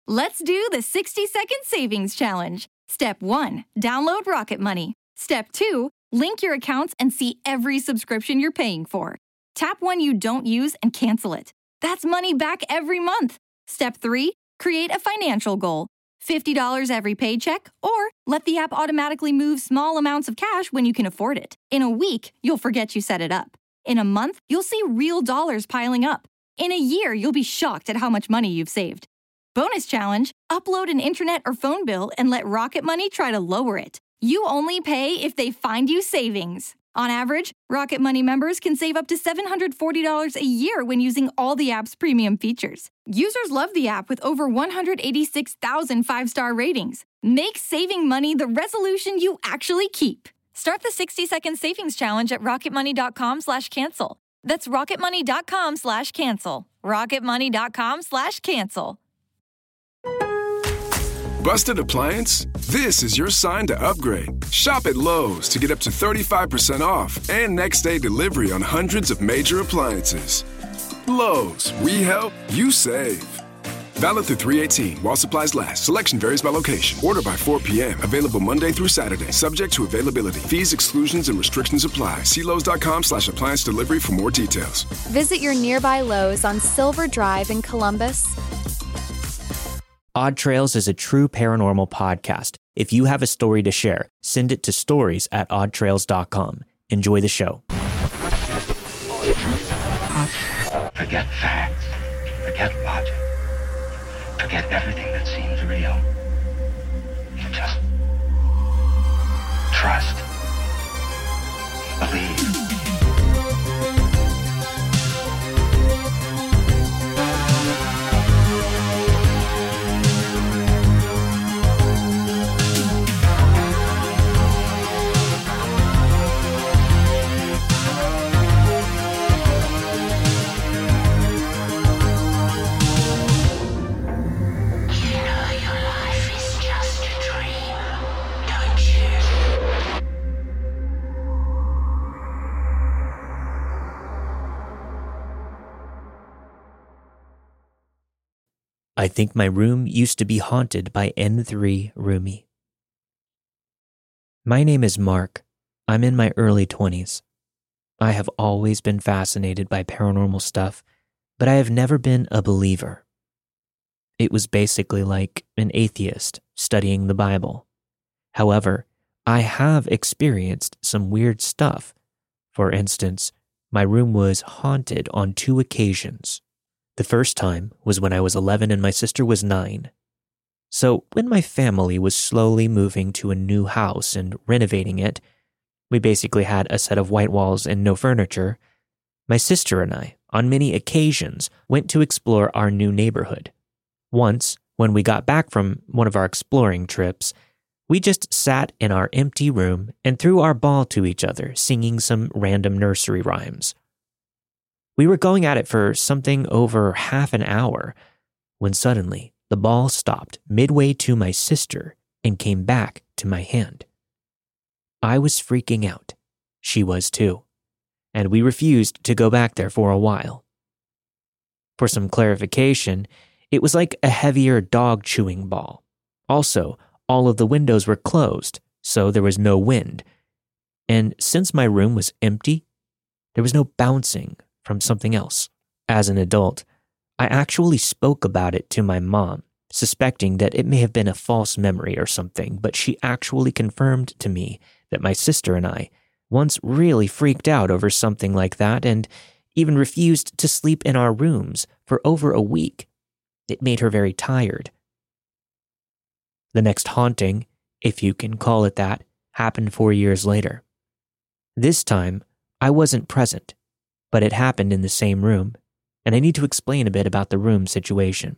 Let's do the 60-second savings challenge. Step 1, download Rocket Money. Step 2, link your accounts and see every subscription you're paying for. Tap one you don't use and cancel it. That's money back every month. Step 3, create a financial goal. $50 every paycheck, or let the app automatically move small amounts of cash when you can afford it. In a week, you'll forget you set it up. In a month, you'll see real dollars piling up. In a year, you'll be shocked at how much money you've saved. Bonus challenge, upload an internet or phone bill and let Rocket Money try to lower it. You only pay if they find you savings. On average, Rocket Money members can save up to $740 a year when using all the app's premium features. Users love the app with over 186,000 five-star ratings. Make saving money the resolution you actually keep. Start the 60-second savings challenge at rocketmoney.com/cancel. That's rocketmoney.com/cancel. rocketmoney.com/cancel. Busted appliance? This is your sign to upgrade. Shop at Lowe's to get up to 35% off and next-day delivery on hundreds of major appliances. Lowe's, we help, you save. Valid through 3/18 while supplies last. Selection varies by location. Order by 4 p.m. Available Monday through Saturday. Subject to availability. Fees, exclusions, and restrictions apply. See Lowes.com/appliance delivery for more details. Visit your nearby Lowe's on Silver Drive in Columbus. Odd Trails is a true paranormal podcast. If you have a story to share, send it to stories@oddtrails.com. Enjoy the show. Forget facts. Forget logic. Forget everything that seems real. Just trust. Believe. I think my room used to be haunted by N3 Roomie. My name is Mark. I'm in my early 20s. I have always been fascinated by paranormal stuff, but I have never been a believer. It was basically like an atheist studying the Bible. However, I have experienced some weird stuff. For instance, my room was haunted on 2 occasions. The first time was when I was 11 and my sister was 9. So when my family was slowly moving to a new house and renovating it, we basically had a set of white walls and no furniture. My sister and I, on many occasions, went to explore our new neighborhood. Once, when we got back from one of our exploring trips, we just sat in our empty room and threw our ball to each other, singing some random nursery rhymes. We were going at it for something over half an hour when suddenly the ball stopped midway to my sister and came back to my hand. I was freaking out. She was too. And we refused to go back there for a while. For some clarification, it was like a heavier dog chewing ball. Also, all of the windows were closed, so there was no wind. And since my room was empty, there was no bouncing from something else. As an adult, I actually spoke about it to my mom, suspecting that it may have been a false memory or something, but she actually confirmed to me that my sister and I once really freaked out over something like that and even refused to sleep in our rooms for over a week. It made her very tired. The next haunting, if you can call it that, happened 4 years later. This time, I wasn't present, but it happened in the same room, and I need to explain a bit about the room situation.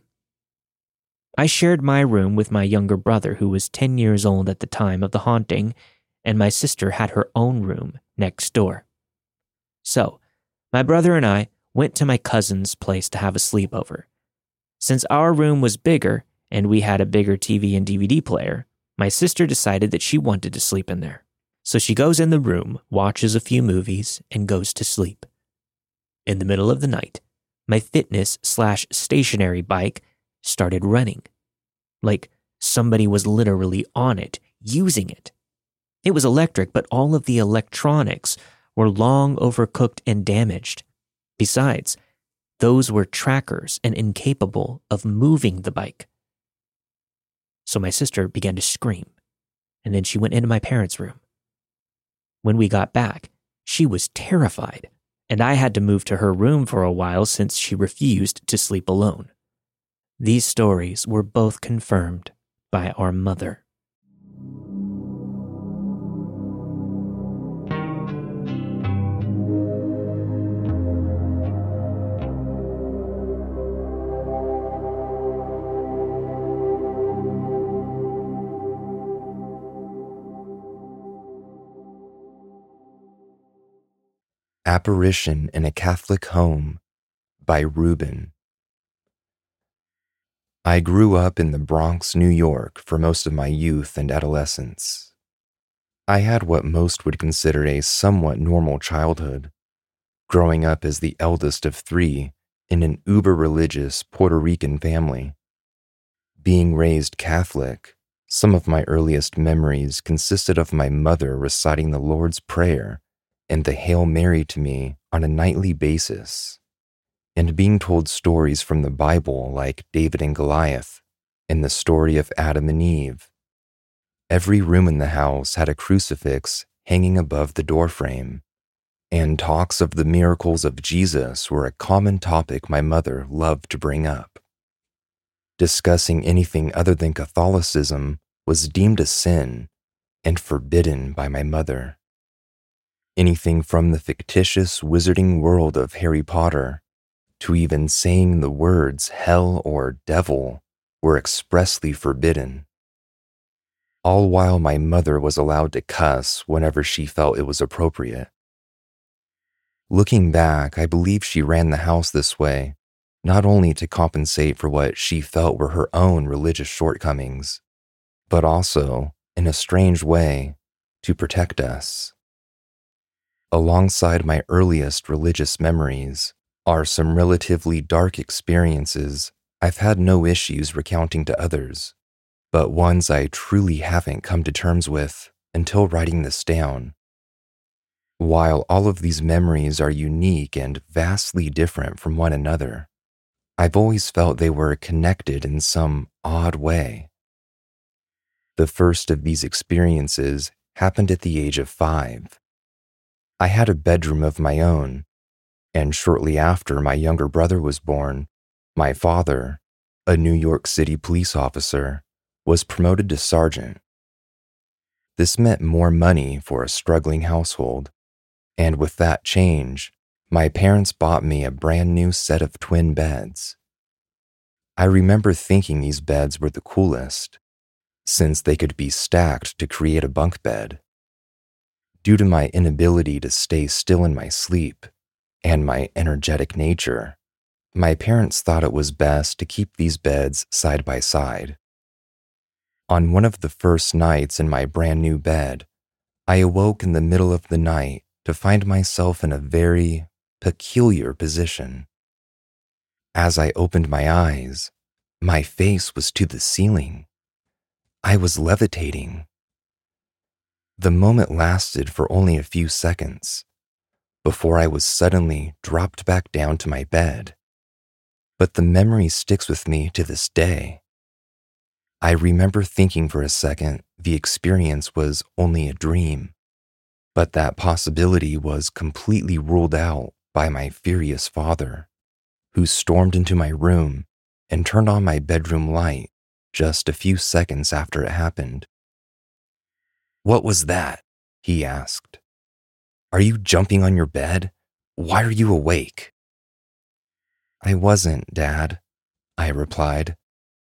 I shared my room with my younger brother, who was 10 years old at the time of the haunting, and my sister had her own room next door. So, my brother and I went to my cousin's place to have a sleepover. Since our room was bigger, and we had a bigger TV and DVD player, my sister decided that she wanted to sleep in there. So she goes in the room, watches a few movies, and goes to sleep. In the middle of the night, my fitness/stationary bike started running, like somebody was literally on it, using it. It was electric, but all of the electronics were long overcooked and damaged. Besides, those were trackers and incapable of moving the bike. So my sister began to scream, and then she went into my parents' room. When we got back, she was terrified, and I had to move to her room for a while since she refused to sleep alone. These stories were both confirmed by our mother. Apparition in a Catholic Home by Ruben. I grew up in the Bronx, New York for most of my youth and adolescence. I had what most would consider a somewhat normal childhood, growing up as the eldest of 3 in an uber-religious Puerto Rican family. Being raised Catholic, some of my earliest memories consisted of my mother reciting the Lord's Prayer and the Hail Mary to me on a nightly basis, and being told stories from the Bible like David and Goliath and the story of Adam and Eve. Every room in the house had a crucifix hanging above the doorframe, and talks of the miracles of Jesus were a common topic my mother loved to bring up. Discussing anything other than Catholicism was deemed a sin and forbidden by my mother. Anything from the fictitious wizarding world of Harry Potter to even saying the words hell or devil were expressly forbidden. All while my mother was allowed to cuss whenever she felt it was appropriate. Looking back, I believe she ran the house this way, not only to compensate for what she felt were her own religious shortcomings, but also, in a strange way, to protect us. Alongside my earliest religious memories are some relatively dark experiences I've had no issues recounting to others, but ones I truly haven't come to terms with until writing this down. While all of these memories are unique and vastly different from one another, I've always felt they were connected in some odd way. The first of these experiences happened at the age of 5. I had a bedroom of my own, and shortly after my younger brother was born, my father, a New York City police officer, was promoted to sergeant. This meant more money for a struggling household, and with that change, my parents bought me a brand new set of twin beds. I remember thinking these beds were the coolest, since they could be stacked to create a bunk bed. Due to my inability to stay still in my sleep and my energetic nature, my parents thought it was best to keep these beds side by side. On one of the first nights in my brand new bed, I awoke in the middle of the night to find myself in a very peculiar position. As I opened my eyes, my face was to the ceiling. I was levitating. The moment lasted for only a few seconds, before I was suddenly dropped back down to my bed. But the memory sticks with me to this day. I remember thinking for a second the experience was only a dream, but that possibility was completely ruled out by my furious father, who stormed into my room and turned on my bedroom light just a few seconds after it happened. "What was that?" he asked. "Are you jumping on your bed? Why are you awake?" "I wasn't, Dad," I replied.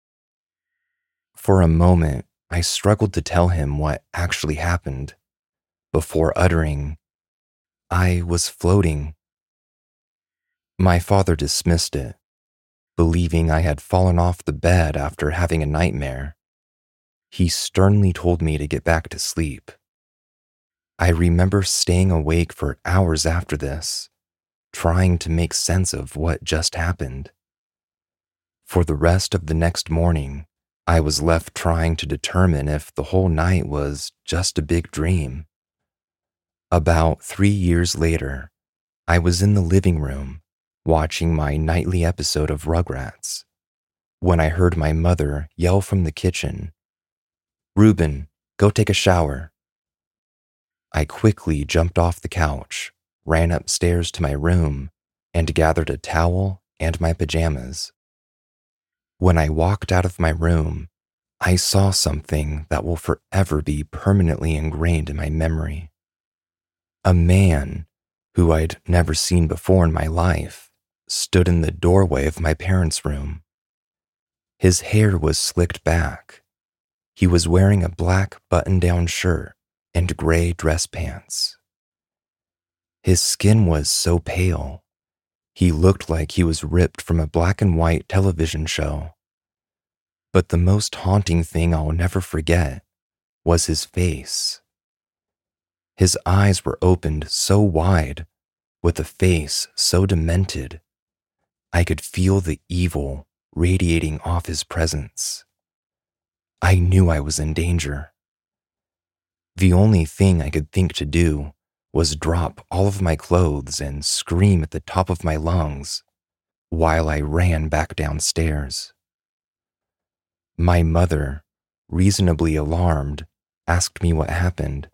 For a moment, I struggled to tell him what actually happened, before uttering, "I was floating." My father dismissed it, believing I had fallen off the bed after having a nightmare. He sternly told me to get back to sleep. I remember staying awake for hours after this, trying to make sense of what just happened. For the rest of the next morning, I was left trying to determine if the whole night was just a big dream. About 3 years later, I was in the living room watching my nightly episode of Rugrats when I heard my mother yell from the kitchen, "Reuben, go take a shower." I quickly jumped off the couch, ran upstairs to my room, and gathered a towel and my pajamas. When I walked out of my room, I saw something that will forever be permanently ingrained in my memory. A man who I'd never seen before in my life stood in the doorway of my parents' room. His hair was slicked back. He was wearing a black button-down shirt and gray dress pants. His skin was so pale, he looked like he was ripped from a black and white television show. But the most haunting thing I'll never forget was his face. His eyes were opened so wide, with a face so demented, I could feel the evil radiating off his presence. I knew I was in danger. The only thing I could think to do was drop all of my clothes and scream at the top of my lungs while I ran back downstairs. My mother, reasonably alarmed, asked me what happened.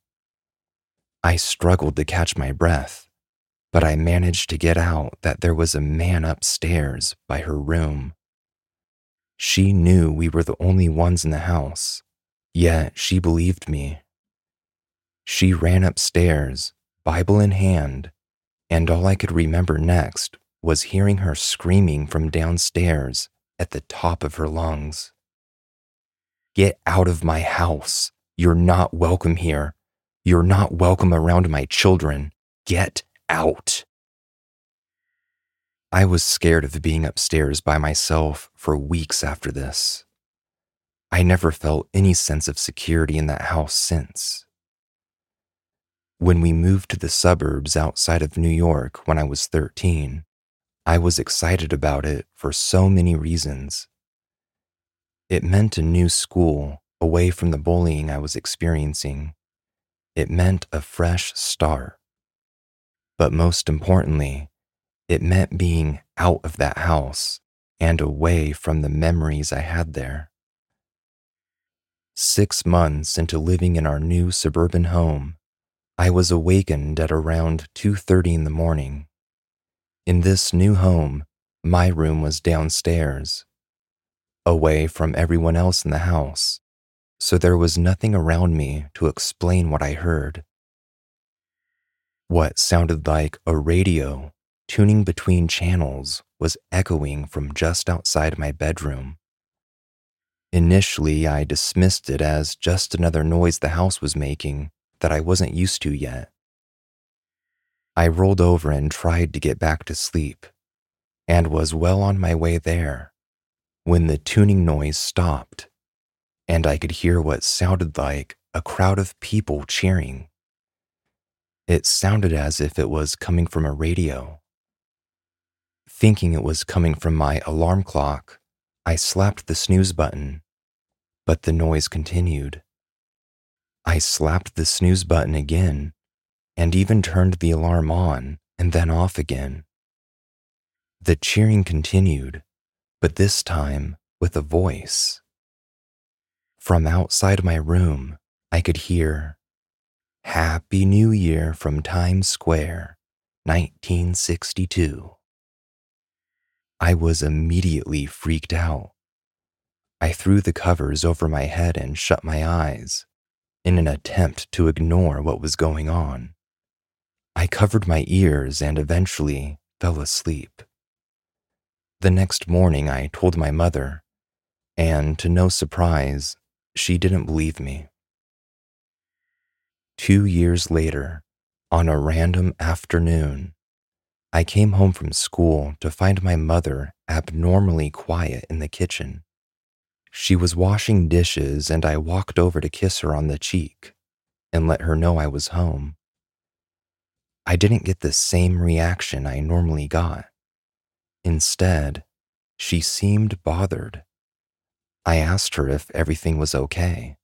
I struggled to catch my breath, but I managed to get out that there was a man upstairs by her room. She knew we were the only ones in the house, yet she believed me. She ran upstairs, Bible in hand, and all I could remember next was hearing her screaming from downstairs at the top of her lungs. "Get out of my house. You're not welcome here. You're not welcome around my children. Get out." I was scared of being upstairs by myself for weeks after this. I never felt any sense of security in that house since. When we moved to the suburbs outside of New York when I was 13, I was excited about it for so many reasons. It meant a new school away from the bullying I was experiencing. It meant a fresh start. But most importantly, it meant being out of that house and away from the memories I had there. 6 months into living in our new suburban home, I was awakened at around 2:30 in the morning. In this new home, my room was downstairs, away from everyone else in the house, so there was nothing around me to explain what I heard. What sounded like a radio tuning between channels was echoing from just outside my bedroom. Initially, I dismissed it as just another noise the house was making that I wasn't used to yet. I rolled over and tried to get back to sleep, and was well on my way there when the tuning noise stopped, and I could hear what sounded like a crowd of people cheering. It sounded as if it was coming from a radio. Thinking it was coming from my alarm clock, I slapped the snooze button, but the noise continued. I slapped the snooze button again, and even turned the alarm on and then off again. The cheering continued, but this time with a voice. From outside my room, I could hear, "Happy New Year from Times Square, 1962. I was immediately freaked out. I threw the covers over my head and shut my eyes in an attempt to ignore what was going on. I covered my ears and eventually fell asleep. The next morning, I told my mother, and to no surprise, she didn't believe me. 2 years later, on a random afternoon, I came home from school to find my mother abnormally quiet in the kitchen. She was washing dishes, and I walked over to kiss her on the cheek and let her know I was home. I didn't get the same reaction I normally got. Instead, she seemed bothered. I asked her if everything was okay.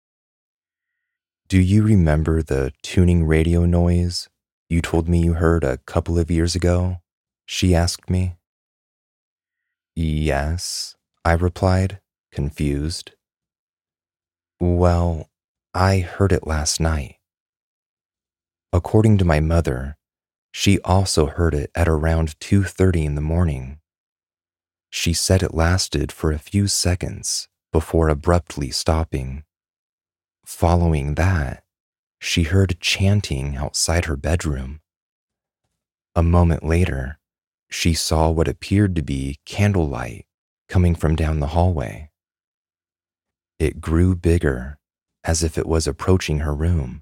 Do you remember the tuning radio noise you told me you heard a couple of years ago? She asked me. Yes, I replied, confused. Well, I heard it last night. According to my mother, she also heard it at around 2:30 in the morning. She said it lasted for a few seconds before abruptly stopping. Following that, she heard chanting outside her bedroom. A moment later, she saw what appeared to be candlelight coming from down the hallway. It grew bigger, as if it was approaching her room.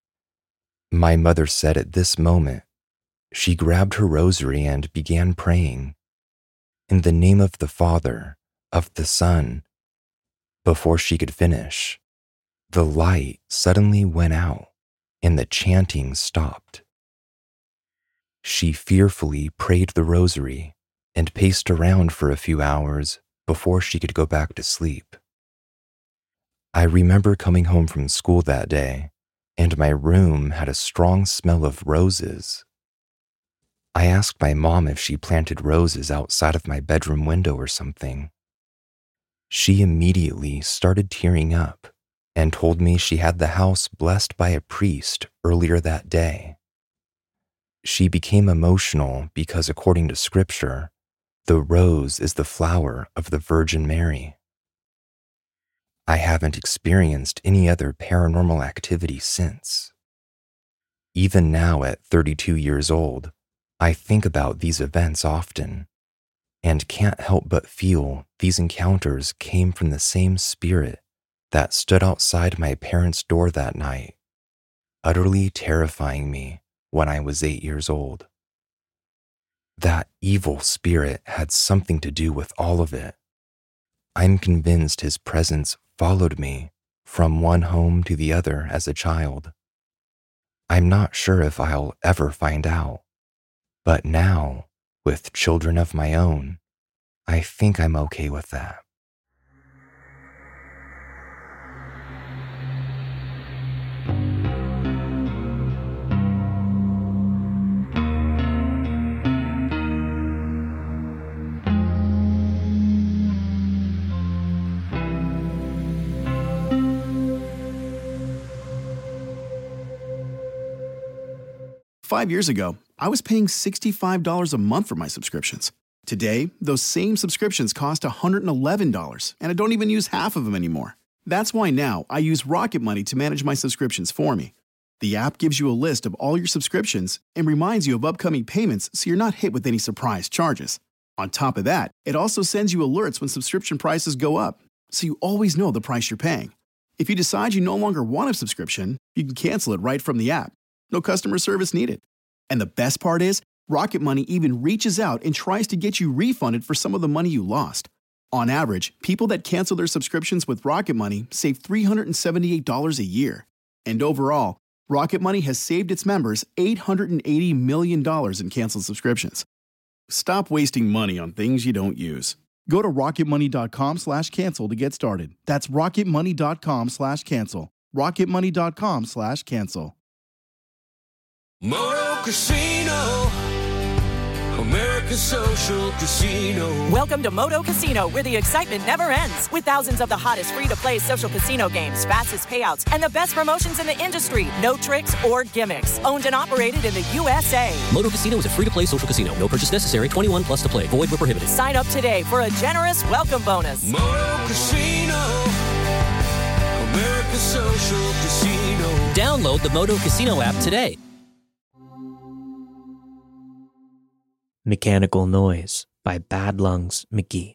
My mother said at this moment, she grabbed her rosary and began praying, "In the name of the Father, of the Son." Before she could finish, the light suddenly went out and the chanting stopped. She fearfully prayed the rosary and paced around for a few hours before she could go back to sleep. I remember coming home from school that day, and my room had a strong smell of roses. I asked my mom if she planted roses outside of my bedroom window or something. She immediately started tearing up and told me she had the house blessed by a priest earlier that day. She became emotional because, according to scripture, the rose is the flower of the Virgin Mary. I haven't experienced any other paranormal activity since. Even now at 32 years old, I think about these events often and can't help but feel these encounters came from the same spirit that stood outside my parents' door that night, utterly terrifying me when I was 8 years old. That evil spirit had something to do with all of it. I'm convinced his presence followed me from one home to the other as a child. I'm not sure if I'll ever find out, but now, with children of my own, I think I'm okay with that. Five years ago, I was paying $65 a month for my subscriptions. Today, those same subscriptions cost $111, and I don't even use half of them anymore. That's why now I use Rocket Money to manage my subscriptions for me. The app gives you a list of all your subscriptions and reminds you of upcoming payments so you're not hit with any surprise charges. On top of that, it also sends you alerts when subscription prices go up, so you always know the price you're paying. If you decide you no longer want a subscription, you can cancel it right from the app. No customer service needed. And the best part is, Rocket Money even reaches out and tries to get you refunded for some of the money you lost. On average, people that cancel their subscriptions with Rocket Money save $378 a year. And overall, Rocket Money has saved its members $880 million in canceled subscriptions. Stop wasting money on things you don't use. Go to rocketmoney.com/cancel to get started. That's rocketmoney.com/cancel. rocketmoney.com/cancel. Moto Casino, America's social casino. Welcome to Moto Casino, where the excitement never ends. With thousands of the hottest free-to-play social casino games, fastest payouts, and the best promotions in the industry. No tricks or gimmicks. Owned and operated in the USA. Moto Casino is a free-to-play social casino. No purchase necessary. 21 plus to play. Void where prohibited. Sign up today for a generous welcome bonus. Moto Casino, America's social casino. Download the Moto Casino app today. Mechanical Noise by Bad Lungs McGee.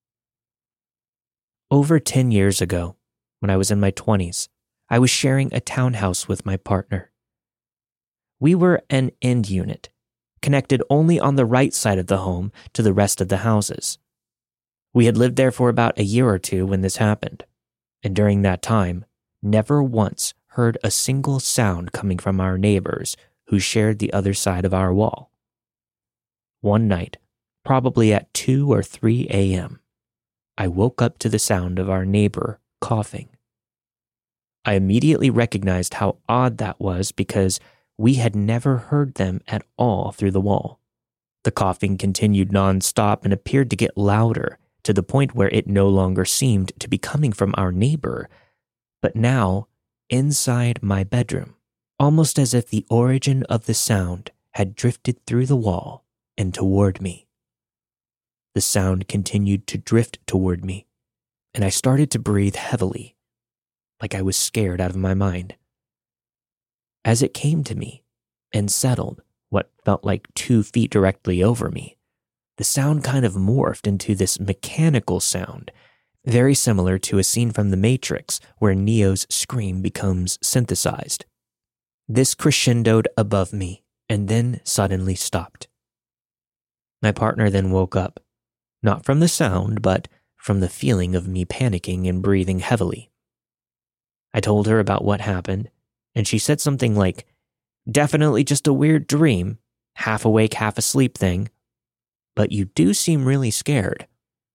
Over 10 years ago, when I was in my 20s, I was sharing a townhouse with my partner. We were an end unit, connected only on the right side of the home to the rest of the houses. We had lived there for about a year or two when this happened, and during that time, never once heard a single sound coming from our neighbors who shared the other side of our wall. One night, probably at 2 or 3 a.m., I woke up to the sound of our neighbor coughing. I immediately recognized how odd that was because we had never heard them at all through the wall. The coughing continued nonstop and appeared to get louder to the point where it no longer seemed to be coming from our neighbor, but now inside my bedroom, almost as if the origin of the sound had drifted through the wall and toward me. The sound continued to drift toward me, and I started to breathe heavily, like I was scared out of my mind. As it came to me and settled what felt like 2 feet directly over me, the sound kind of morphed into this mechanical sound, very similar to a scene from The Matrix where Neo's scream becomes synthesized. This crescendoed above me and then suddenly stopped. My partner then woke up, not from the sound, but from the feeling of me panicking and breathing heavily. I told her about what happened, and she said something like, "Definitely just a weird dream, half awake, half asleep thing, but you do seem really scared."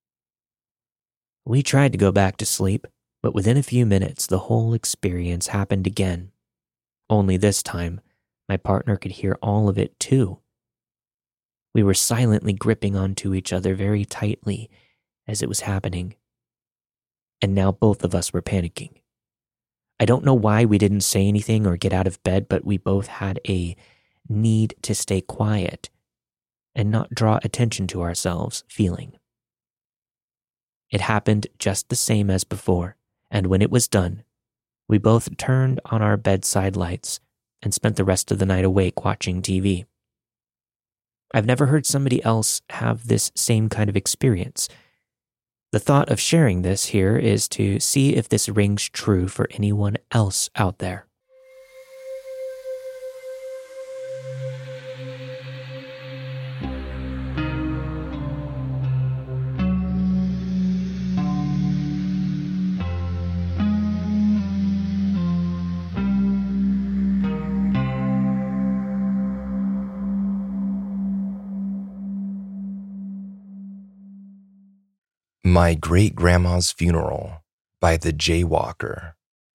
We tried to go back to sleep, but within a few minutes, the whole experience happened again. Only this time, my partner could hear all of it too. We were silently gripping onto each other very tightly as it was happening. And now both of us were panicking. I don't know why we didn't say anything or get out of bed, but we both had a need to stay quiet and not draw attention to ourselves feeling. It happened just the same as before, and when it was done, we both turned on our bedside lights and spent the rest of the night awake watching TV. I've never heard somebody else have this same kind of experience. The thought of sharing this here is to see if this rings true for anyone else out there. My Great-Grandma's Funeral by the Jaywalker.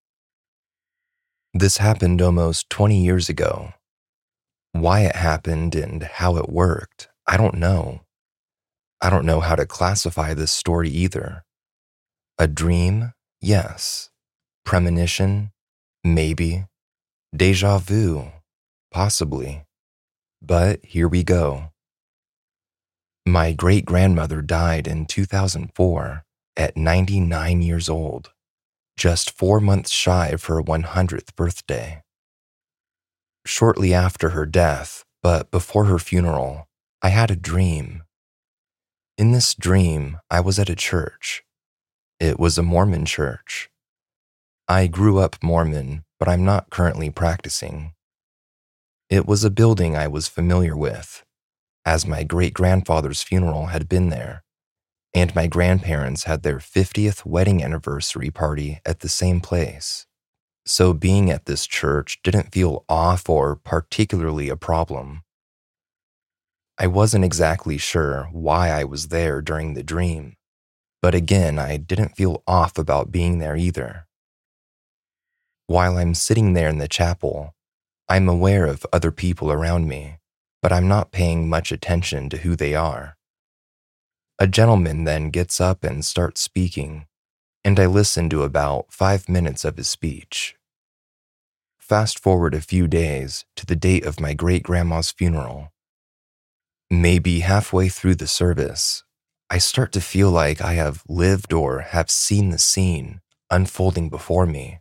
This happened almost 20 years ago. Why it happened and how it worked, I don't know. I don't know how to classify this story either. A dream? Yes. Premonition? Maybe. Deja vu? Possibly. But here we go. My great-grandmother died in 2004 at 99 years old, just 4 months shy of her 100th birthday. Shortly after her death, but before her funeral, I had a dream. In this dream, I was at a church. It was a Mormon church. I grew up Mormon, but I'm not currently practicing. It was a building I was familiar with, as my great-grandfather's funeral had been there, and my grandparents had their 50th wedding anniversary party at the same place. So being at this church didn't feel off or particularly a problem. I wasn't exactly sure why I was there during the dream, but again, I didn't feel off about being there either. While I'm sitting there in the chapel, I'm aware of other people around me, but I'm not paying much attention to who they are. A gentleman then gets up and starts speaking, and I listen to about 5 minutes of his speech. Fast forward a few days to the date of my great-grandma's funeral. Maybe halfway through the service, I start to feel like I have lived or have seen the scene unfolding before me.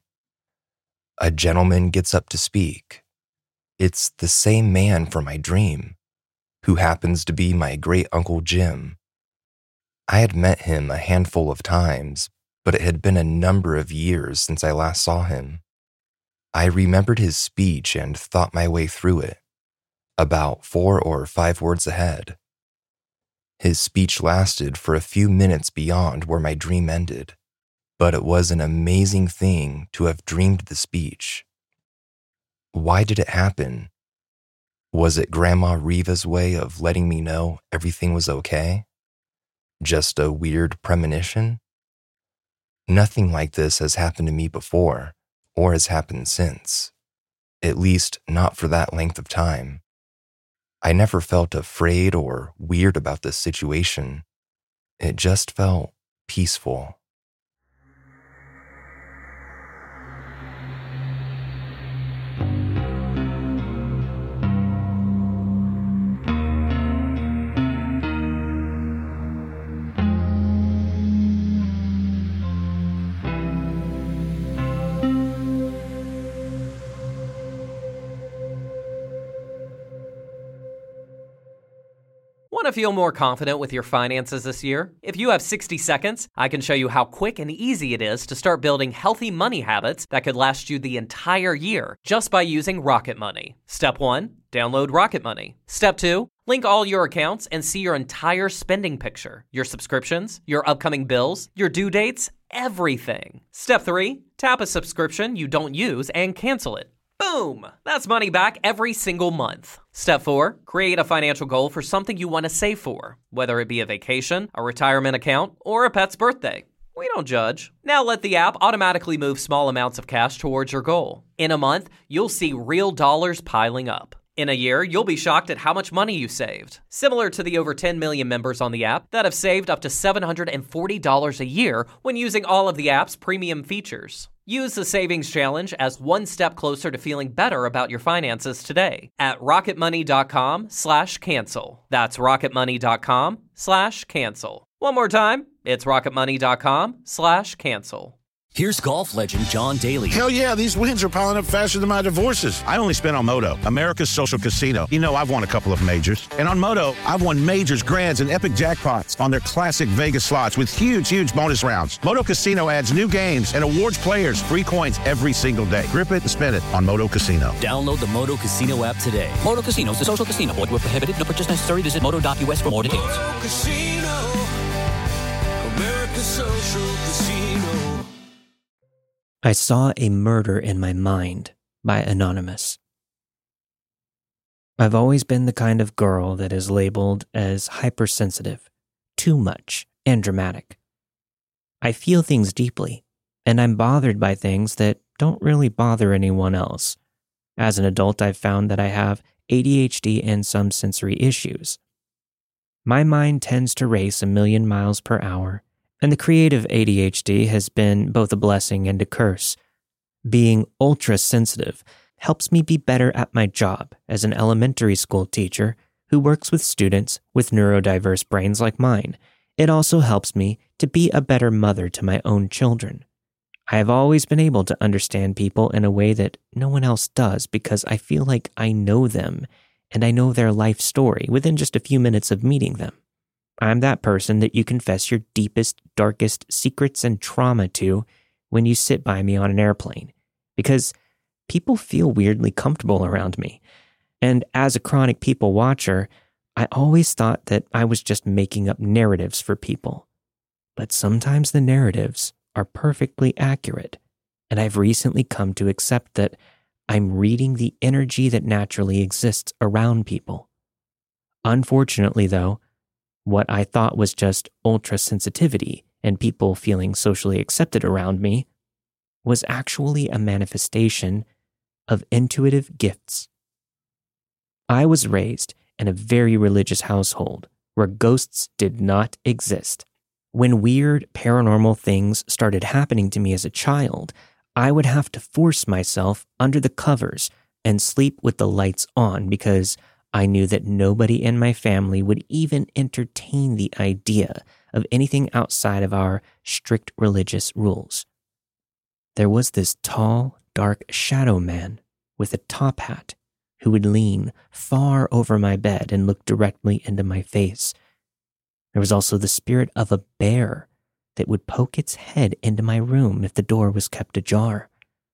A gentleman gets up to speak. It's the same man from my dream, who happens to be my great-uncle Jim. I had met him a handful of times, but it had been a number of years since I last saw him. I remembered his speech and thought my way through it, about 4 or 5 words ahead. His speech lasted for a few minutes beyond where my dream ended, but it was an amazing thing to have dreamed the speech. Why did it happen? Was it Grandma Riva's way of letting me know everything was okay? Just a weird premonition? Nothing like this has happened to me before, or has happened since. At least not for that length of time. I never felt afraid or weird about this situation. It just felt peaceful. Want to feel more confident with your finances this year? If you have 60 seconds, I can show you how quick and easy it is to start building healthy money habits that could last you the entire year just by using Rocket Money. Step 1, download Rocket Money. Step 2, link all your accounts and see your entire spending picture, your subscriptions, your upcoming bills, your due dates, everything. Step 3, tap a subscription you don't use and cancel it. Boom! That's money back every single month. Step 4, create a financial goal for something you want to save for, whether it be a vacation, a retirement account, or a pet's birthday. We don't judge. Now let the app automatically move small amounts of cash towards your goal. In a month, you'll see real dollars piling up. In a year, you'll be shocked at how much money you saved. Similar to the over 10 million members on the app that have saved up to $740 a year when using all of the app's premium features. Use the Savings Challenge as one step closer to feeling better about your finances today at rocketmoney.com/cancel. That's rocketmoney.com/cancel. One more time, it's rocketmoney.com/cancel. Here's golf legend John Daly. Hell yeah, these wins are piling up faster than my divorces. I only spent on Moto, America's social casino. You know, I've won a couple of majors. And on Moto, I've won majors, grands, and epic jackpots on their classic Vegas slots with huge bonus rounds. Moto Casino adds new games and awards players free coins every single day. Grip it and spin it on Moto Casino. Download the Moto Casino app today. Moto Casino is a social casino. Void where prohibited. No purchase necessary. Visit moto.us for more details. Moto Casino, America's social casino. I saw a murder in my mind by Anonymous. I've always been the kind of girl that is labeled as hypersensitive, too much, and dramatic. I feel things deeply, and I'm bothered by things that don't really bother anyone else. As an adult, I've found that I have ADHD and some sensory issues. My mind tends to race 1,000,000 miles per hour, and the creative ADHD has been both a blessing and a curse. Being ultra-sensitive helps me be better at my job as an elementary school teacher who works with students with neurodiverse brains like mine. It also helps me to be a better mother to my own children. I have always been able to understand people in a way that no one else does because I feel like I know them and I know their life story within just a few minutes of meeting them. I'm that person that you confess your deepest, darkest secrets and trauma to when you sit by me on an airplane, because people feel weirdly comfortable around me. And as a chronic people watcher, I always thought that I was just making up narratives for people. But sometimes the narratives are perfectly accurate, and I've recently come to accept that I'm reading the energy that naturally exists around people. Unfortunately, though, what I thought was just ultra-sensitivity and people feeling socially accepted around me was actually a manifestation of intuitive gifts. I was raised in a very religious household where ghosts did not exist. When weird paranormal things started happening to me as a child, I would have to force myself under the covers and sleep with the lights on because I knew that nobody in my family would even entertain the idea of anything outside of our strict religious rules. There was this tall, dark shadow man with a top hat who would lean far over my bed and look directly into my face. There was also the spirit of a bear that would poke its head into my room if the door was kept ajar.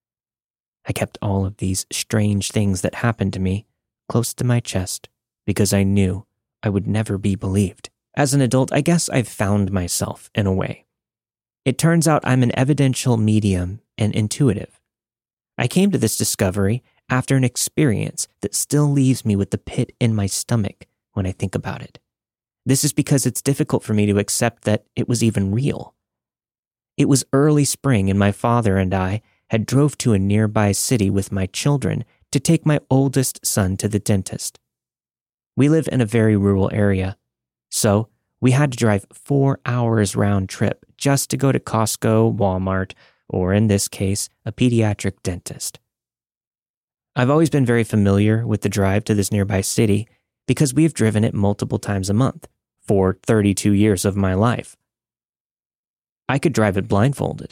I kept all of these strange things that happened to me close to my chest because I knew I would never be believed. As an adult, I guess I've found myself in a way. It turns out I'm an evidential medium and intuitive. I came to this discovery after an experience that still leaves me with the pit in my stomach when I think about it. This is because it's difficult for me to accept that it was even real. It was early spring and my father and I had drove to a nearby city with my children to take my oldest son to the dentist. We live in a very rural area, so we had to drive 4 hours round trip just to go to Costco, Walmart, or in this case, a pediatric dentist. I've always been very familiar with the drive to this nearby city because we've driven it multiple times a month for 32 years of my life. I could drive it blindfolded.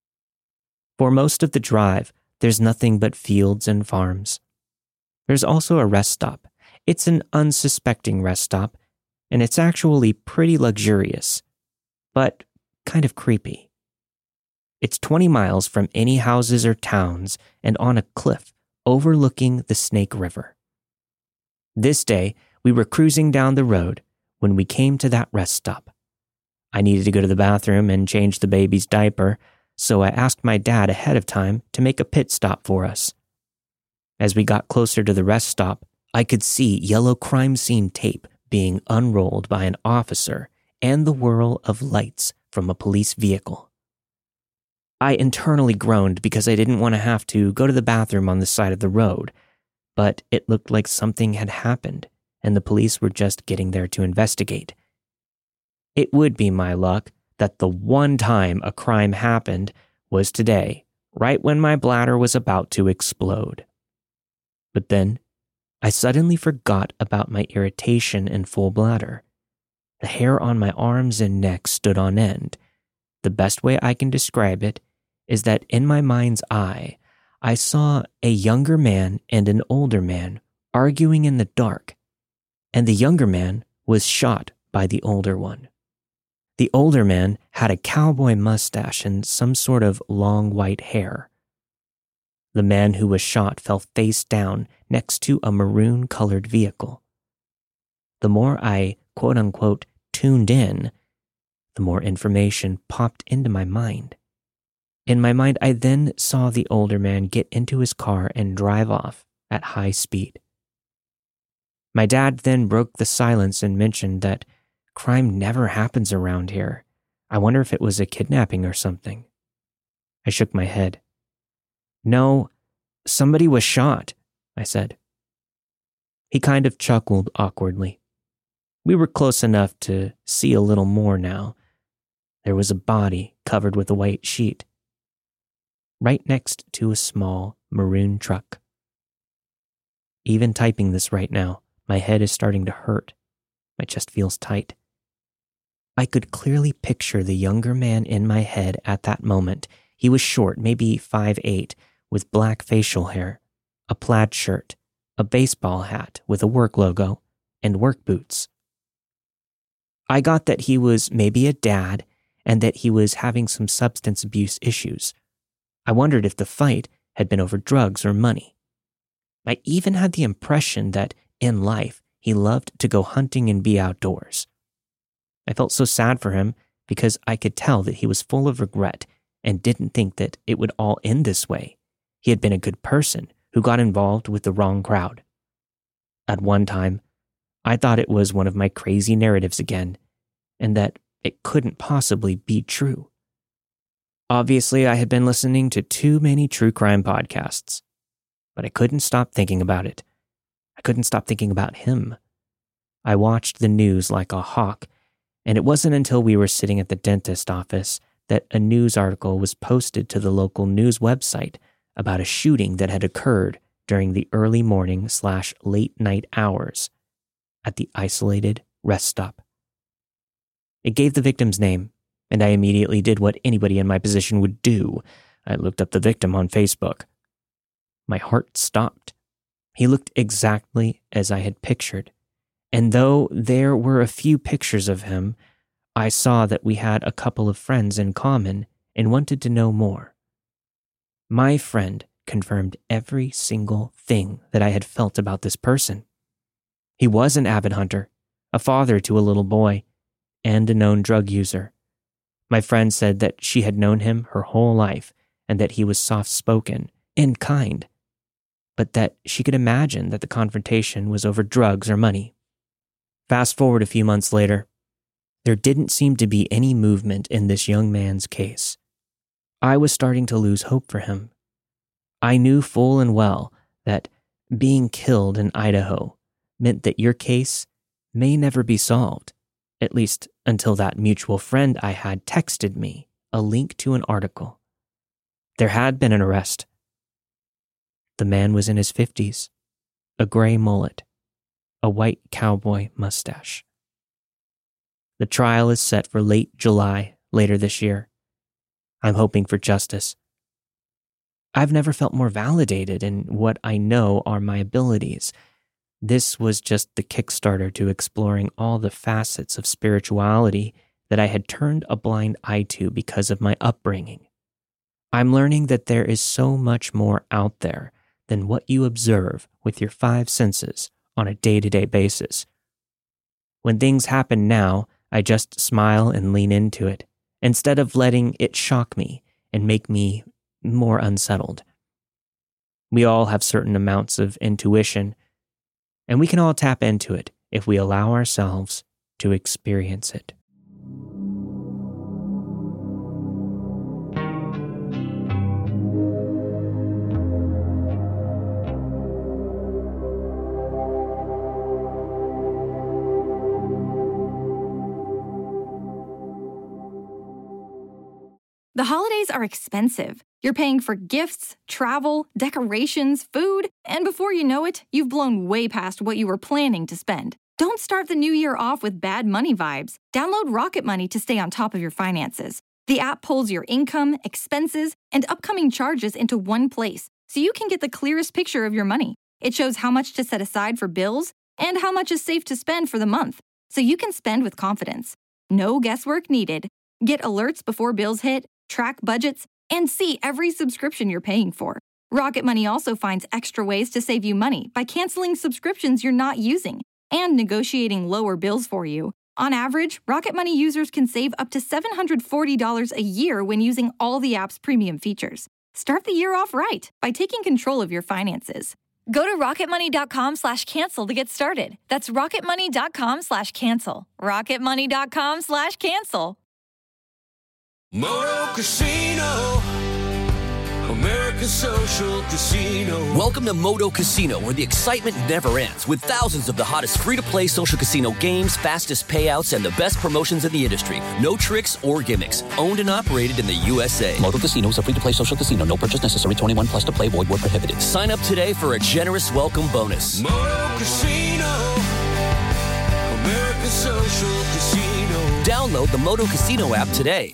For most of the drive, there's nothing but fields and farms. There's also a rest stop. It's an unsuspecting rest stop, and it's actually pretty luxurious, but kind of creepy. It's 20 miles from any houses or towns and on a cliff overlooking the Snake River. This day, we were cruising down the road when we came to that rest stop. I needed to go to the bathroom and change the baby's diaper, so I asked my dad ahead of time to make a pit stop for us. As we got closer to the rest stop, I could see yellow crime scene tape being unrolled by an officer and the whirl of lights from a police vehicle. I internally groaned because I didn't want to have to go to the bathroom on the side of the road, but it looked like something had happened and the police were just getting there to investigate. It would be my luck that the one time a crime happened was today, right when my bladder was about to explode. But then, I suddenly forgot about my irritation and full bladder. The hair on my arms and neck stood on end. The best way I can describe it is that in my mind's eye, I saw a younger man and an older man arguing in the dark, and the younger man was shot by the older one. The older man had a cowboy mustache and some sort of long white hair. The man who was shot fell face down next to a maroon-colored vehicle. The more I, quote-unquote, tuned in, the more information popped into my mind. In my mind, I then saw the older man get into his car and drive off at high speed. My dad then broke the silence and mentioned that crime never happens around here. I wonder if it was a kidnapping or something. I shook my head. No, somebody was shot, I said. He kind of chuckled awkwardly. We were close enough to see a little more now. There was a body covered with a white sheet, right next to a small maroon truck. Even typing this right now, my head is starting to hurt. My chest feels tight. I could clearly picture the younger man in my head at that moment. He was short, maybe 5'8", with black facial hair, a plaid shirt, a baseball hat with a work logo, and work boots. I got that he was maybe a dad and that he was having some substance abuse issues. I wondered if the fight had been over drugs or money. I even had the impression that in life he loved to go hunting and be outdoors. I felt so sad for him because I could tell that he was full of regret and didn't think that it would all end this way. He had been a good person who got involved with the wrong crowd. At one time, I thought it was one of my crazy narratives again, and that it couldn't possibly be true. Obviously, I had been listening to too many true crime podcasts, but I couldn't stop thinking about it. I couldn't stop thinking about him. I watched the news like a hawk, and it wasn't until we were sitting at the dentist office that a news article was posted to the local news website about a shooting that had occurred during the early morning/late night hours at the isolated rest stop. It gave the victim's name, and I immediately did what anybody in my position would do. I looked up the victim on Facebook. My heart stopped. He looked exactly as I had pictured, and though there were a few pictures of him, I saw that we had a couple of friends in common and wanted to know more. My friend confirmed every single thing that I had felt about this person. He was an avid hunter, a father to a little boy, and a known drug user. My friend said that she had known him her whole life and that he was soft-spoken and kind, but that she could imagine that the confrontation was over drugs or money. Fast forward a few months later, there didn't seem to be any movement in this young man's case. I was starting to lose hope for him. I knew full and well that being killed in Idaho meant that your case may never be solved, at least until that mutual friend I had texted me a link to an article. There had been an arrest. The man was in his 50s, a gray mullet, a white cowboy mustache. The trial is set for late July, later this year. I'm hoping for justice. I've never felt more validated in what I know are my abilities. This was just the Kickstarter to exploring all the facets of spirituality that I had turned a blind eye to because of my upbringing. I'm learning that there is so much more out there than what you observe with your 5 senses on a day-to-day basis. When things happen now, I just smile and lean into it, instead of letting it shock me and make me more unsettled. We all have certain amounts of intuition, and we can all tap into it if we allow ourselves to experience it. The holidays are expensive. You're paying for gifts, travel, decorations, food, and before you know it, you've blown way past what you were planning to spend. Don't start the new year off with bad money vibes. Download Rocket Money to stay on top of your finances. The app pulls your income, expenses, and upcoming charges into one place, so you can get the clearest picture of your money. It shows how much to set aside for bills and how much is safe to spend for the month, so you can spend with confidence. No guesswork needed. Get alerts before bills hit, track budgets, and see every subscription you're paying for. Rocket Money also finds extra ways to save you money by canceling subscriptions you're not using and negotiating lower bills for you. On average, Rocket Money users can save up to $740 a year when using all the app's premium features. Start the year off right by taking control of your finances. Go to rocketmoney.com/cancel to get started. That's rocketmoney.com/cancel. rocketmoney.com/cancel. Moto Casino, America's social casino. Welcome to Moto Casino, where the excitement never ends, with thousands of the hottest free-to-play social casino games, fastest payouts, and the best promotions in the industry. No tricks or gimmicks. Owned and operated in the USA. Moto Casino is a free-to-play social casino. No purchase necessary. 21 plus to play. Void where prohibited. Sign up today for a generous welcome bonus. Moto Casino, America's social casino. Download the Moto Casino app today.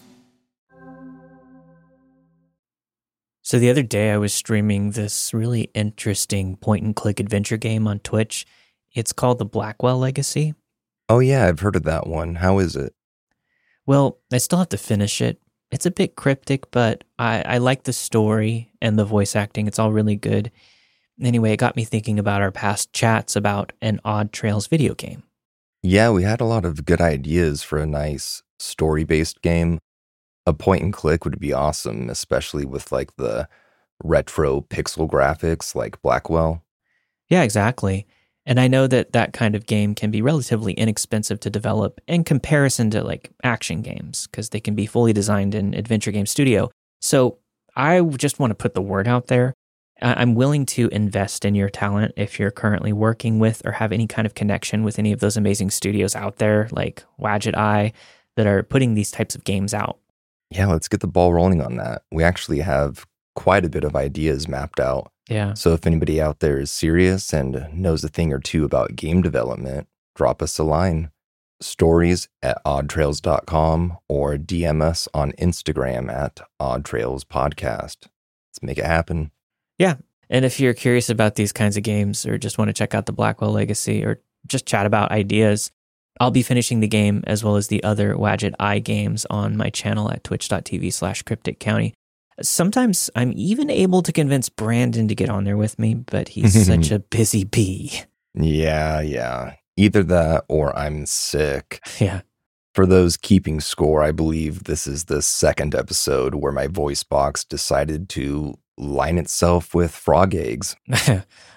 So the other day I was streaming this really interesting point-and-click adventure game on Twitch. It's called The Blackwell Legacy. Oh yeah, I've heard of that one. How is it? Well, I still have to finish it. It's a bit cryptic, but I like the story and the voice acting. It's all really good. Anyway, it got me thinking about our past chats about an Odd Trails video game. Yeah, we had a lot of good ideas for a nice story-based game. A point and click would be awesome, especially with like the retro pixel graphics like Blackwell. Yeah, exactly. And I know that that kind of game can be relatively inexpensive to develop in comparison to like action games, because they can be fully designed in Adventure Game Studio. So I just want to put the word out there. I'm willing to invest in your talent if you're currently working with or have any kind of connection with any of those amazing studios out there like Wadget Eye that are putting these types of games out. Yeah, let's get the ball rolling on that. We actually have quite a bit of ideas mapped out. Yeah. So if anybody out there is serious and knows a thing or two about game development, drop us a line. stories@oddtrails.com or DM us on Instagram @oddtrailspodcast. Let's make it happen. Yeah. And if you're curious about these kinds of games or just want to check out the Blackwell Legacy or just chat about ideas, I'll be finishing the game as well as the other Wadget Eye games on my channel at twitch.tv/crypticcounty. Sometimes I'm even able to convince Brandon to get on there with me, but he's such a busy bee. Yeah. Either that or I'm sick. Yeah. For those keeping score, I believe this is the second episode where my voice box decided to line itself with frog eggs.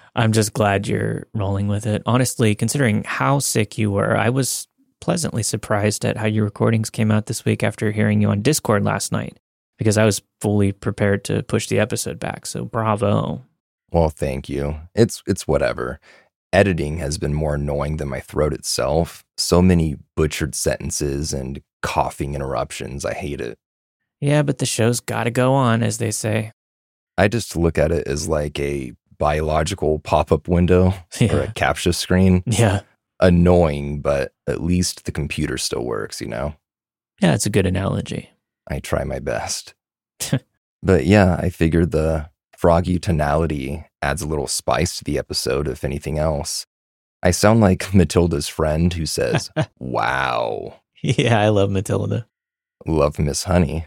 I'm just glad you're rolling with it. Honestly, considering how sick you were, I was pleasantly surprised at how your recordings came out this week after hearing you on Discord last night, because I was fully prepared to push the episode back, so bravo. Well, thank you. It's whatever. Editing has been more annoying than my throat itself. So many butchered sentences and coughing interruptions. I hate it. Yeah, but the show's gotta go on, as they say. I just look at it as like a biological pop-up window or a CAPTCHA screen. Yeah. Annoying, but at least the computer still works, you know? Yeah, it's a good analogy. I try my best. But yeah, I figured the froggy tonality adds a little spice to the episode, if anything else. I sound like Matilda's friend who says, wow. Yeah, I love Matilda. Love Miss Honey.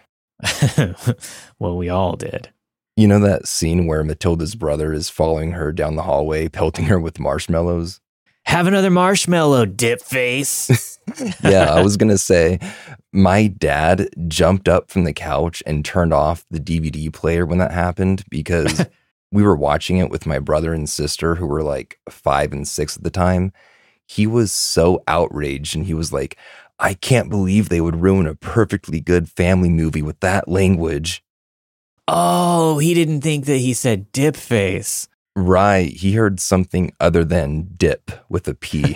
Well, we all did. You know that scene where Matilda's brother is following her down the hallway, pelting her with marshmallows? Have another marshmallow, dip face. Yeah, I was going to say, my dad jumped up from the couch and turned off the DVD player when that happened because we were watching it with my brother and sister who were like 5 and 6 at the time. He was so outraged and he was like, I can't believe they would ruin a perfectly good family movie with that language. Oh, he didn't think that he said dip face. Right. He heard something other than dip with a P.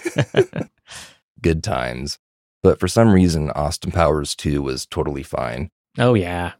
Good times. But for some reason, Austin Powers 2 was totally fine. Oh, yeah.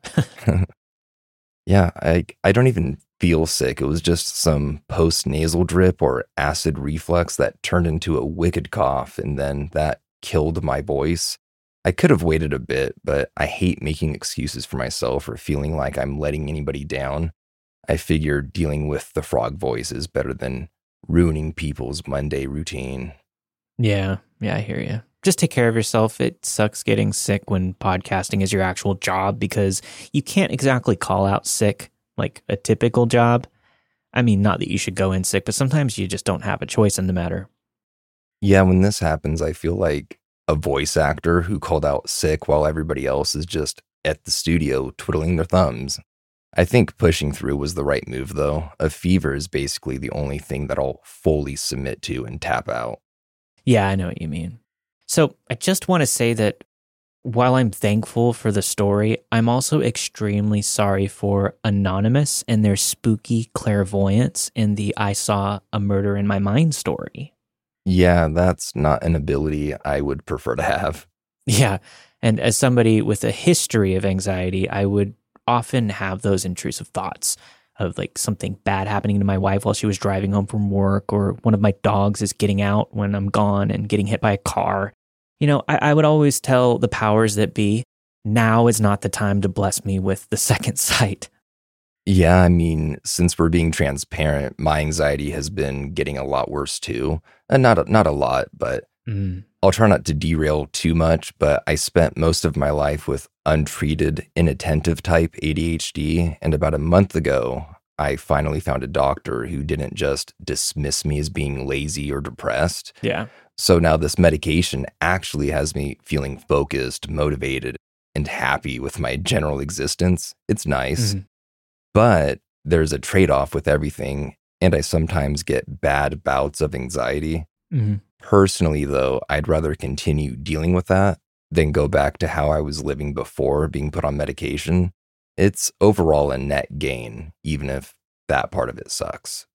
Yeah, I don't even feel sick. It was just some post-nasal drip or acid reflux that turned into a wicked cough, and then that killed my voice. I could have waited a bit, but I hate making excuses for myself or feeling like I'm letting anybody down. I figured dealing with the frog voice is better than ruining people's Monday routine. Yeah, I hear you. Just take care of yourself. It sucks getting sick when podcasting is your actual job because you can't exactly call out sick like a typical job. I mean, not that you should go in sick, but sometimes you just don't have a choice in the matter. Yeah, when this happens, I feel like a voice actor who called out sick while everybody else is just at the studio twiddling their thumbs. I think pushing through was the right move, though. A fever is basically the only thing that I'll fully submit to and tap out. Yeah, I know what you mean. So I just want to say that while I'm thankful for the story, I'm also extremely sorry for Anonymous and their spooky clairvoyance in the I saw a murder in my mind story. Yeah, that's not an ability I would prefer to have. Yeah, and as somebody with a history of anxiety, I would often have those intrusive thoughts of like something bad happening to my wife while she was driving home from work, or one of my dogs is getting out when I'm gone and getting hit by a car. You know, I would always tell the powers that be, now is not the time to bless me with the second sight. Yeah, I mean, since we're being transparent, my anxiety has been getting a lot worse too. And not a lot, but I'll try not to derail too much, but I spent most of my life with untreated, inattentive type ADHD, and about a month ago, I finally found a doctor who didn't just dismiss me as being lazy or depressed. Yeah. So now this medication actually has me feeling focused, motivated, and happy with my general existence. It's nice. But there's a trade-off with everything, and I sometimes get bad bouts of anxiety. Personally, though, I'd rather continue dealing with that than go back to how I was living before being put on medication. It's overall a net gain, even if that part of it sucks.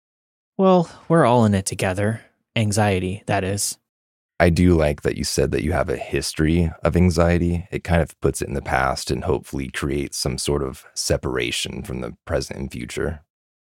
Well, we're all in it together. Anxiety, that is. I do like that you said that you have a history of anxiety. It kind of puts it in the past and hopefully creates some sort of separation from the present and future.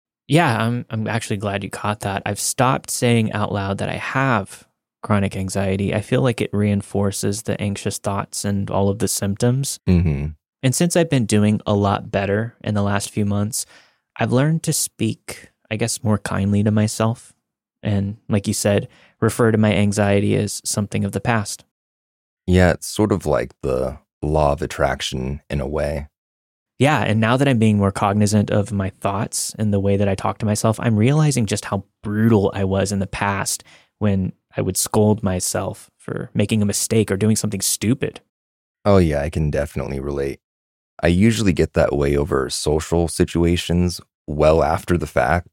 Yeah, I'm actually glad you caught that. I've stopped saying out loud that I have chronic anxiety. I feel like it reinforces the anxious thoughts and all of the symptoms. And since I've been doing a lot better in the last few months, I've learned to speak, I guess, more kindly to myself. And like you said, refer to my anxiety as something of the past. Yeah, it's sort of like the law of attraction in a way. Yeah, and now that I'm being more cognizant of my thoughts and the way that I talk to myself, I'm realizing just how brutal I was in the past when I would scold myself for making a mistake or doing something stupid. Oh yeah, I can definitely relate. I usually get that way over social situations well after the fact.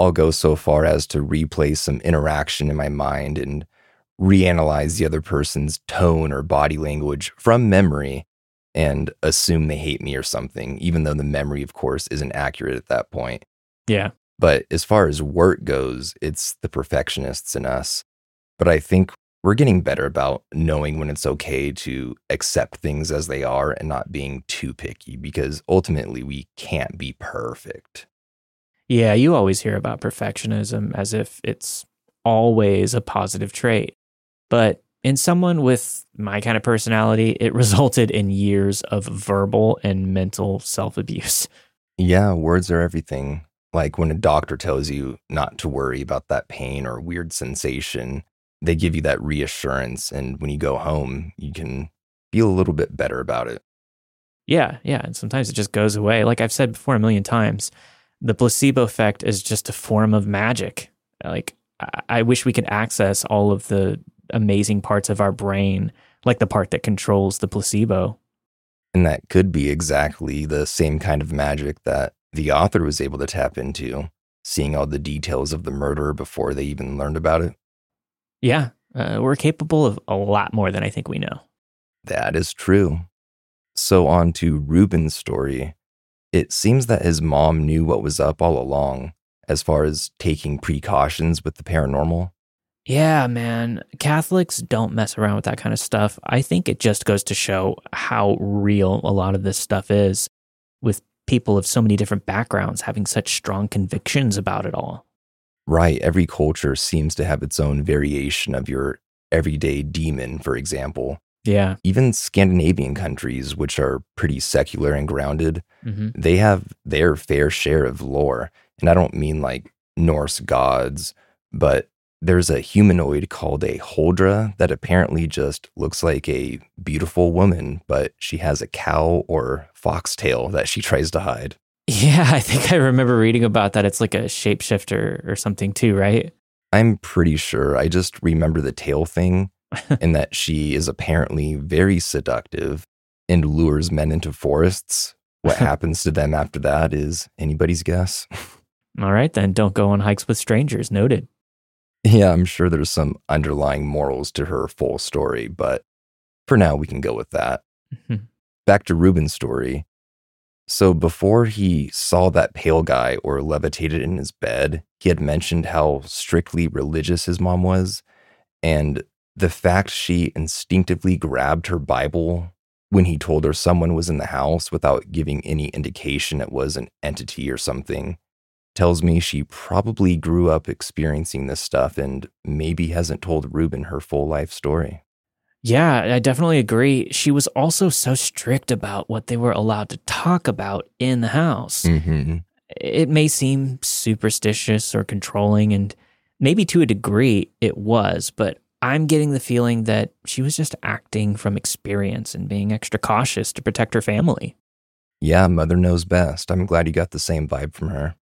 I'll go so far as to replay some interaction in my mind and reanalyze the other person's tone or body language from memory and assume they hate me or something, even though the memory, of course, isn't accurate at that point. Yeah. But as far as work goes, it's the perfectionists in us. But I think we're getting better about knowing when it's okay to accept things as they are and not being too picky, because ultimately we can't be perfect. Yeah, you always hear about perfectionism as if it's always a positive trait. But in someone with my kind of personality, it resulted in years of verbal and mental self-abuse. Yeah, words are everything. Like when a doctor tells you not to worry about that pain or weird sensation, they give you that reassurance. And when you go home, you can feel a little bit better about it. Yeah. And sometimes it just goes away. Like I've said before a million times, the placebo effect is just a form of magic. Like I wish we could access all of the amazing parts of our brain, like the part that controls the placebo. And that could be exactly the same kind of magic that the author was able to tap into, seeing all the details of the murder before they even learned about it. Yeah, we're capable of a lot more than I think we know. That is true. So on to Ruben's story. It seems that his mom knew what was up all along, as far as taking precautions with the paranormal. Yeah, man. Catholics don't mess around with that kind of stuff. I think it just goes to show how real a lot of this stuff is, with people of so many different backgrounds having such strong convictions about it all. Right. Every culture seems to have its own variation of your everyday demon, for example. Yeah. Even Scandinavian countries, which are pretty secular and grounded, they have their fair share of lore. And I don't mean like Norse gods, but there's a humanoid called a Huldra that apparently just looks like a beautiful woman, but she has a cow or foxtail that she tries to hide. Yeah, I think I remember reading about that. It's like a shapeshifter or something too, right? I'm pretty sure. I just remember the tail thing and that she is apparently very seductive and lures men into forests. What happens to them after that is anybody's guess. All right, then. Don't go on hikes with strangers. Noted. Yeah, I'm sure there's some underlying morals to her full story, but for now we can go with that. Back to Ruben's story. So before he saw that pale guy or levitated in his bed, he had mentioned how strictly religious his mom was, and the fact she instinctively grabbed her Bible when he told her someone was in the house without giving any indication it was an entity or something tells me she probably grew up experiencing this stuff and maybe hasn't told Ruben her full life story. Yeah, I definitely agree. She was also so strict about what they were allowed to talk about in the house. It may seem superstitious or controlling, and maybe to a degree it was, but I'm getting the feeling that she was just acting from experience and being extra cautious to protect her family. Yeah, mother knows best. I'm glad you got the same vibe from her.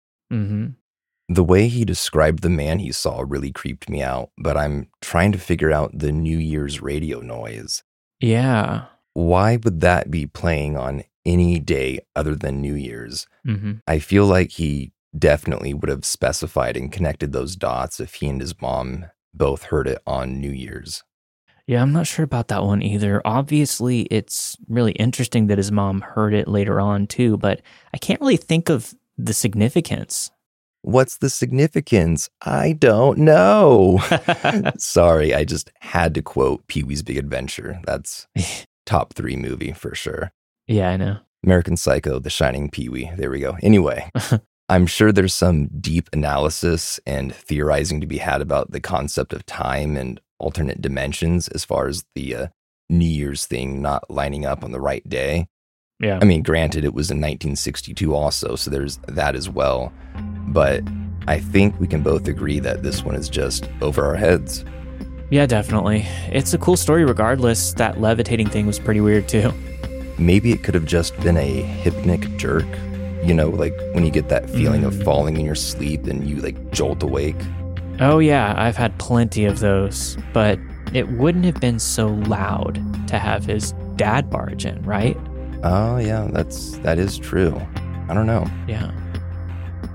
The way he described the man he saw really creeped me out, but I'm trying to figure out the New Year's radio noise. Yeah. Why would that be playing on any day other than New Year's? I feel like he definitely would have specified and connected those dots if he and his mom both heard it on New Year's. Yeah, I'm not sure about that one either. Obviously, it's really interesting that his mom heard it later on too, but I can't really think of the significance. What's the significance? I don't know. Sorry, I just had to quote Pee-wee's Big Adventure. That's top 3 movie for sure. Yeah, I know. American Psycho, The Shining, Pee-wee. There we go. Anyway, I'm sure there's some deep analysis and theorizing to be had about the concept of time and alternate dimensions as far as the New Year's thing not lining up on the right day. Yeah. I mean, granted, it was in 1962 also, so there's that as well. But I think we can both agree that this one is just over our heads. Yeah, definitely. It's a cool story regardless. That levitating thing was pretty weird too. Maybe it could have just been a hypnic jerk. You know, like when you get that feeling of falling in your sleep and you like jolt awake. Oh yeah, I've had plenty of those. But it wouldn't have been so loud to have his dad barge in, right? Oh yeah, that is true. I don't know. Yeah.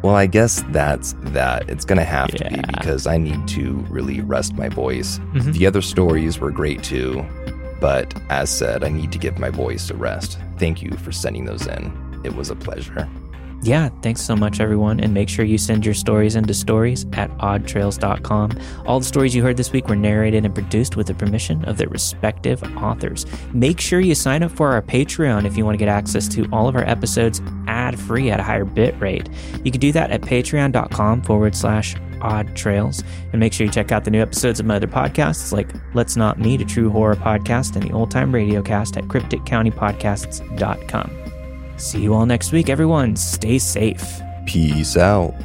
Well, I guess that's that. It's going to have to be because I need to really rest my voice. Mm-hmm. The other stories were great too, but as said, I need to give my voice a rest. Thank you for sending those in. It was a pleasure. Yeah, thanks so much, everyone. And make sure you send your stories into stories@oddtrails.com. All the stories you heard this week were narrated and produced with the permission of their respective authors. Make sure you sign up for our Patreon if you want to get access to all of our episodes ad-free at a higher bit rate. You can do that at patreon.com/oddtrails. And make sure you check out the new episodes of my other podcasts like Let's Not Meet, a true horror podcast, and the Old Time Radio Cast at crypticcountypodcasts.com. See you all next week, everyone. Stay safe. Peace out.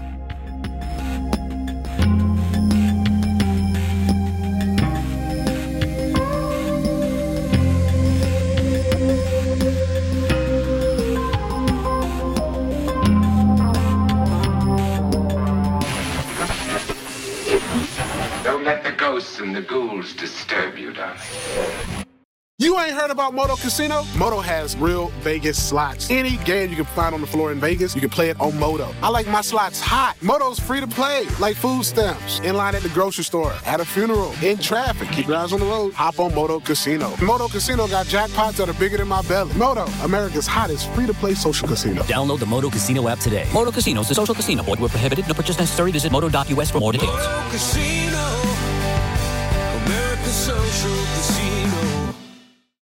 Don't let the ghosts and the ghouls disturb you, darling. You ain't heard about Moto Casino? Moto has real Vegas slots. Any game you can find on the floor in Vegas, you can play it on Moto. I like my slots hot. Moto's free to play, like food stamps. In line at the grocery store, at a funeral, in traffic. Keep your eyes on the road. Hop on Moto Casino. Moto Casino got jackpots that are bigger than my belly. Moto, America's hottest free-to-play social casino. Download the Moto Casino app today. Moto Casino is a social casino. Void where prohibited. No purchase necessary. Visit moto.us for more details. Moto Casino, America's social casino.